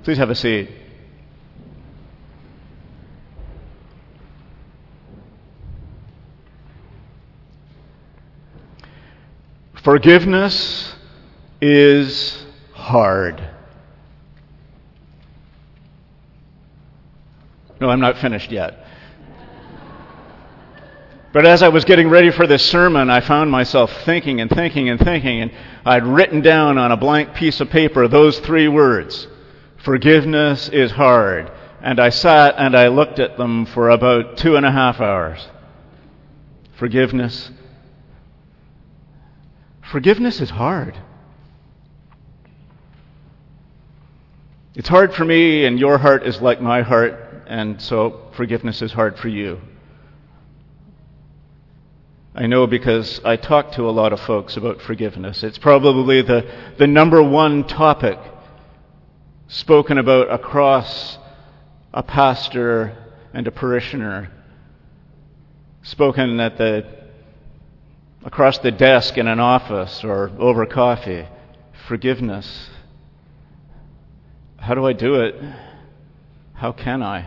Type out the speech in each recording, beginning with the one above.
Please have a seat. Forgiveness is hard. No, I'm not finished yet. But as I was getting ready for this sermon, I found myself thinking, and I'd written down on a blank piece of paper those 3 words: forgiveness is hard. And I sat and I looked at them for about 2.5 hours. Forgiveness is hard. It's hard for me, and your heart is like my heart, and so forgiveness is hard for you. I know because I talk to a lot of folks about forgiveness. It's probably the number one topic spoken about across a pastor and a parishioner, spoken across the desk in an office or over coffee. Forgiveness. How do I do it? How can I?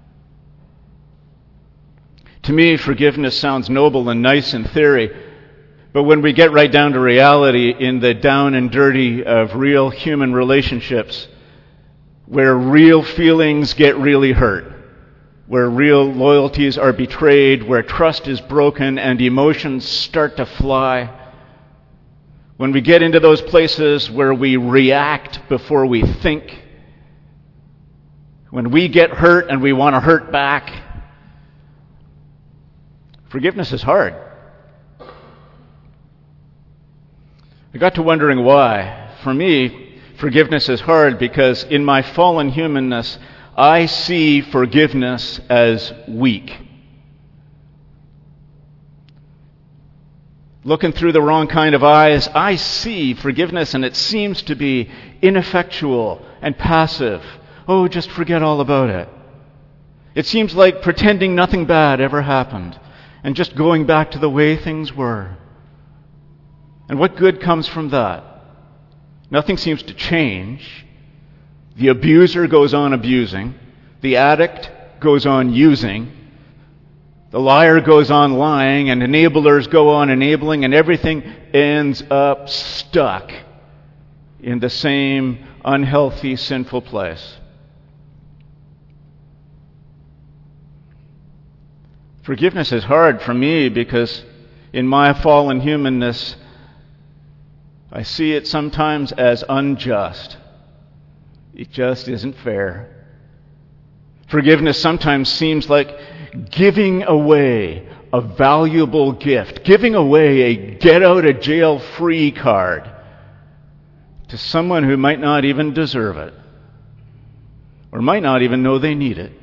To me, forgiveness sounds noble and nice in theory, but when we get right down to reality, in the down and dirty of real human relationships, where real feelings get really hurt, where real loyalties are betrayed, where trust is broken and emotions start to fly, when we get into those places where we react before we think, when we get hurt and we want to hurt back, forgiveness is hard. I got to wondering why. For me, forgiveness is hard because in my fallen humanness, I see forgiveness as weak. Looking through the wrong kind of eyes, I see forgiveness and it seems to be ineffectual and passive. Oh, just forget all about it. It seems like pretending nothing bad ever happened and just going back to the way things were. And what good comes from that? Nothing seems to change. The abuser goes on abusing. The addict goes on using. The liar goes on lying, and enablers go on enabling, and everything ends up stuck in the same unhealthy, sinful place. Forgiveness is hard for me because in my fallen humanness, I see it sometimes as unjust. It just isn't fair. Forgiveness sometimes seems like giving away a valuable gift, giving away a get-out-of-jail-free card to someone who might not even deserve it or might not even know they need it.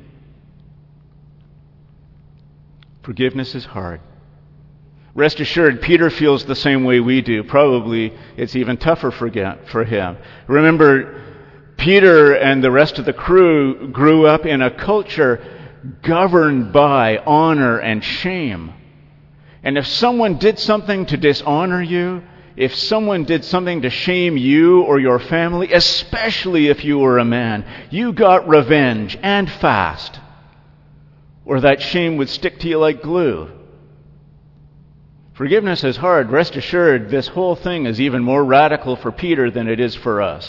Forgiveness is hard. Rest assured, Peter feels the same way we do. Probably it's even tougher for him. Remember, Peter and the rest of the crew grew up in a culture governed by honor and shame. And if someone did something to dishonor you, if someone did something to shame you or your family, especially if you were a man, you got revenge, and fast. Or that shame would stick to you like glue. Forgiveness is hard. Rest assured, this whole thing is even more radical for Peter than it is for us.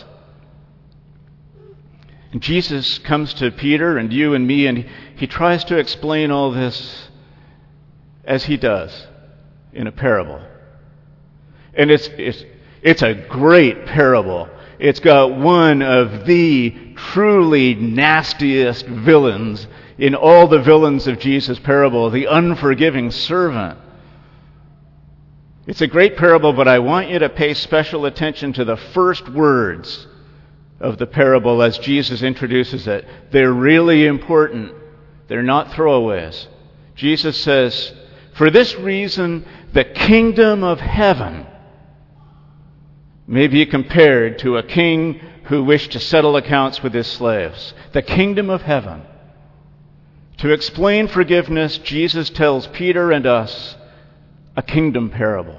And Jesus comes to Peter and you and me, and he tries to explain all this as he does in a parable. And it's a great parable. It's got one of the truly nastiest villains in all the villains of Jesus' parable, the unforgiving servant. It's a great parable, but I want you to pay special attention to the first words of the parable as Jesus introduces it. They're really important. They're not throwaways. Jesus says, "For this reason, the kingdom of heaven may be compared to a king who wished to settle accounts with his slaves." The kingdom of heaven. To explain forgiveness, Jesus tells Peter and us a kingdom parable.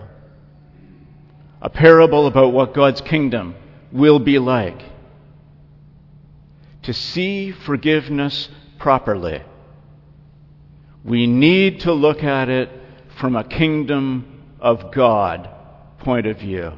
A parable about what God's kingdom will be like. to see forgiveness properly, we need to look at it from a kingdom of God point of view,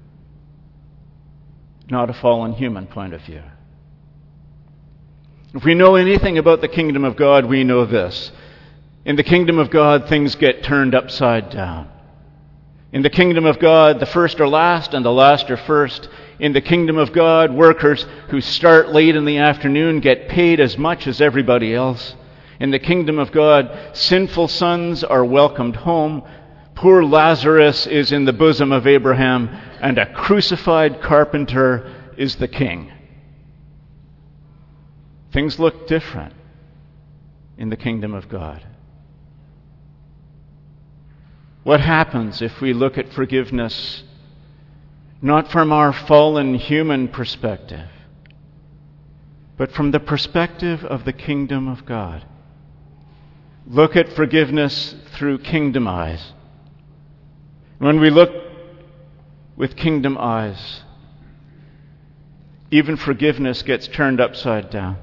not a fallen human point of view. If we know anything about the kingdom of God, we know this. In the kingdom of God, things get turned upside down. In the kingdom of God, the first are last and the last are first. In the kingdom of God, workers who start late in the afternoon get paid as much as everybody else. In the kingdom of God, sinful sons are welcomed home. Poor Lazarus is in the bosom of Abraham, and a crucified carpenter is the king. Things look different in the kingdom of God. What happens if we look at forgiveness not from our fallen human perspective, but from the perspective of the kingdom of God? Look at forgiveness through kingdom eyes. When we look with kingdom eyes, even forgiveness gets turned upside down.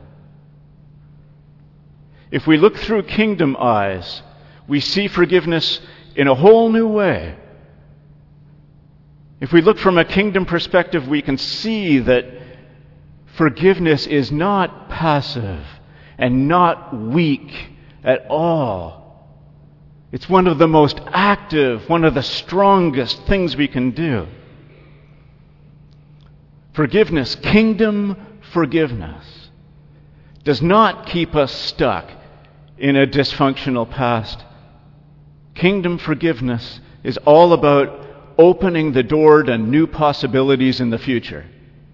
If we look through kingdom eyes, we see forgiveness in a whole new way. If we look from a kingdom perspective, we can see that forgiveness is not passive and not weak at all. It's one of the most active, one of the strongest things we can do. Forgiveness, kingdom forgiveness, does not keep us stuck in a dysfunctional past. Kingdom forgiveness is all about opening the door to new possibilities in the future.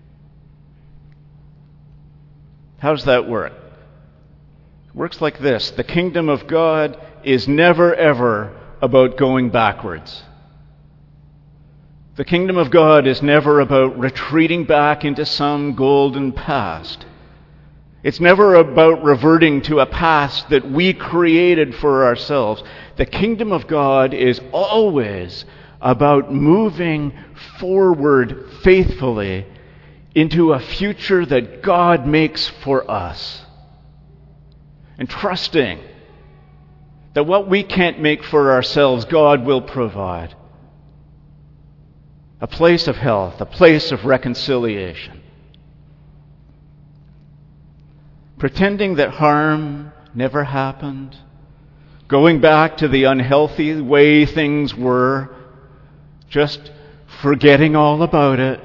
How does that work? It works like this. The kingdom of God is never, ever about going backwards. The kingdom of God is never about retreating back into some golden past. It's never about reverting to a past that we created for ourselves. The kingdom of God is always about moving forward faithfully into a future that God makes for us. And trusting that what we can't make for ourselves, God will provide. A place of health, a place of reconciliation. Pretending that harm never happened, going back to the unhealthy way things were, just forgetting all about it,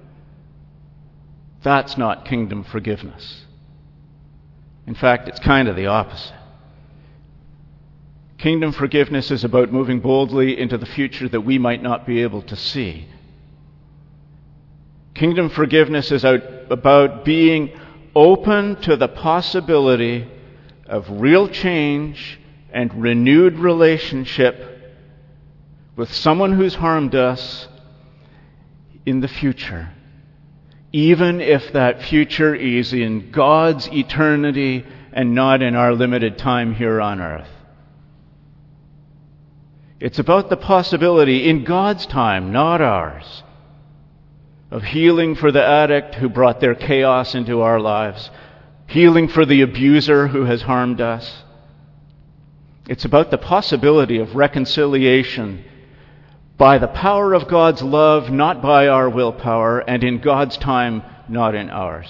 that's not kingdom forgiveness. In fact, it's kind of the opposite. Kingdom forgiveness is about moving boldly into the future that we might not be able to see. Kingdom forgiveness is about being open to the possibility of real change and renewed relationship with someone who's harmed us in the future, even if that future is in God's eternity and not in our limited time here on earth. It's about the possibility in God's time, not ours, of healing for the addict who brought their chaos into our lives, healing for the abuser who has harmed us. It's about the possibility of reconciliation by the power of God's love, not by our willpower, and in God's time, not in ours.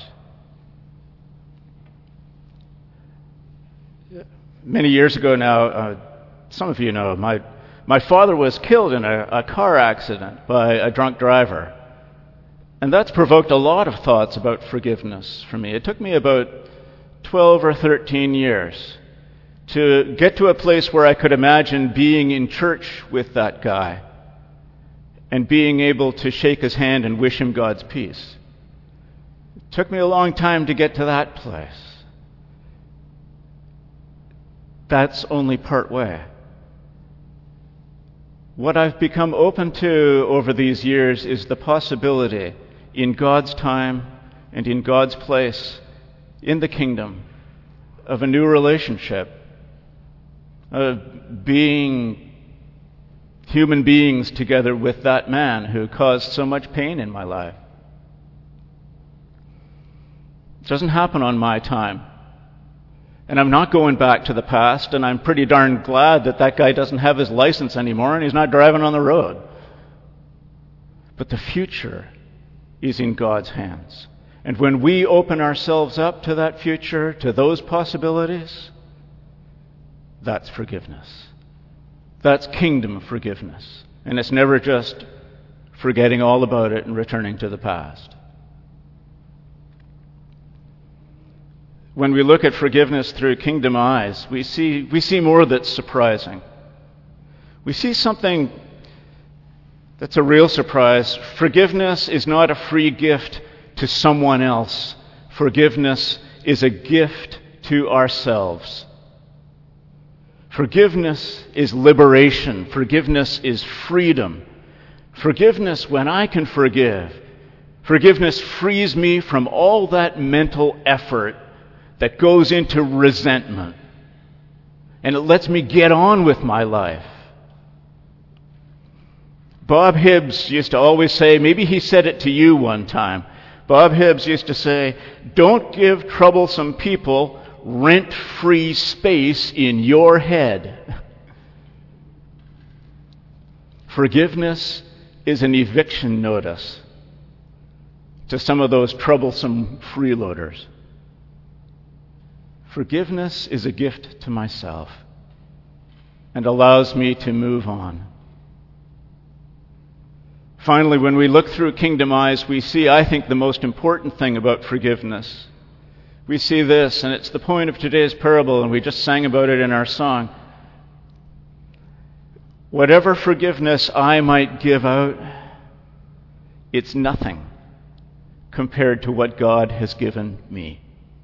Many years ago now, some of you know, my father was killed in a car accident by a drunk driver. And that's provoked a lot of thoughts about forgiveness for me. It took me about 12 or 13 years to get to a place where I could imagine being in church with that guy and being able to shake his hand and wish him God's peace. It took me a long time to get to that place. That's only part way. What I've become open to over these years is the possibility in God's time and in God's place in the kingdom of a new relationship, of being human beings together with that man who caused so much pain in my life. It doesn't happen on my time. And I'm not going back to the past, and I'm pretty darn glad that that guy doesn't have his license anymore and he's not driving on the road. But the future is in God's hands. And when we open ourselves up to that future, to those possibilities, that's forgiveness. That's kingdom forgiveness. And it's never just forgetting all about it and returning to the past. When we look at forgiveness through kingdom eyes, we see more that's surprising. We see something that's a real surprise. Forgiveness is not a free gift to someone else. Forgiveness is a gift to ourselves. Forgiveness is liberation. Forgiveness is freedom. Forgiveness, when I can forgive, forgiveness frees me from all that mental effort that goes into resentment. And it lets me get on with my life. Bob Hibbs used to always say, maybe he said it to you one time, Bob Hibbs used to say, don't give troublesome people rent-free space in your head. Forgiveness is an eviction notice to some of those troublesome freeloaders. Forgiveness is a gift to myself and allows me to move on. Finally, when we look through kingdom eyes, we see, I think, the most important thing about forgiveness. We see this, and it's the point of today's parable, and we just sang about it in our song. Whatever forgiveness I might give out, it's nothing compared to what God has given me.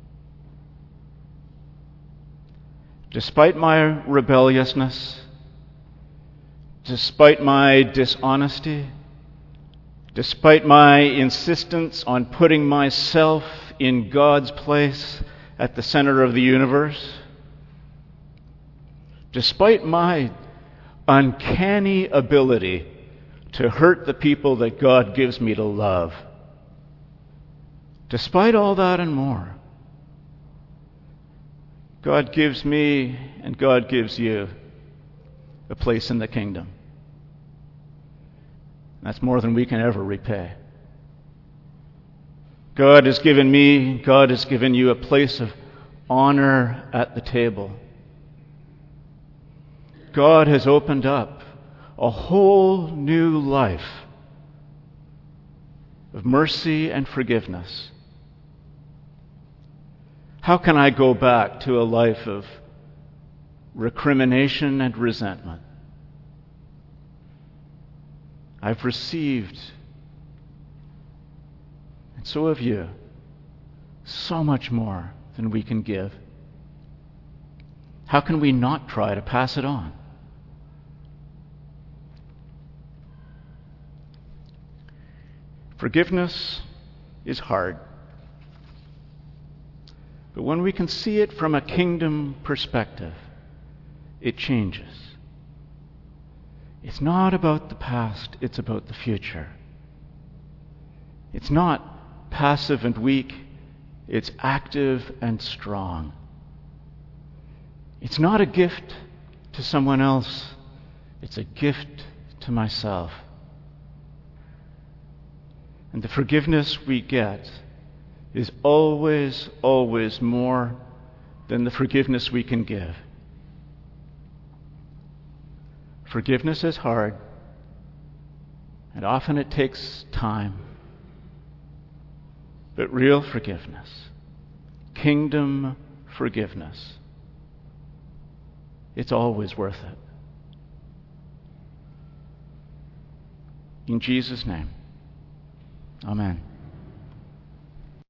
Despite my rebelliousness, despite my dishonesty, despite my insistence on putting myself in God's place at the center of the universe, despite my uncanny ability to hurt the people that God gives me to love, despite all that and more, God gives me and God gives you a place in the kingdom. That's more than we can ever repay. God has given me, God has given you a place of honor at the table. God has opened up a whole new life of mercy and forgiveness. How can I go back to a life of recrimination and resentment? I've received, and so have you, so much more than we can give. How can we not try to pass it on? Forgiveness is hard. But when we can see it from a kingdom perspective, it changes. It's not about the past, it's about the future. It's not passive and weak, it's active and strong. It's not a gift to someone else, it's a gift to myself. And the forgiveness we get is always, always more than the forgiveness we can give. Forgiveness is hard, and often it takes time. But real forgiveness, kingdom forgiveness, it's always worth it. In Jesus' name, amen.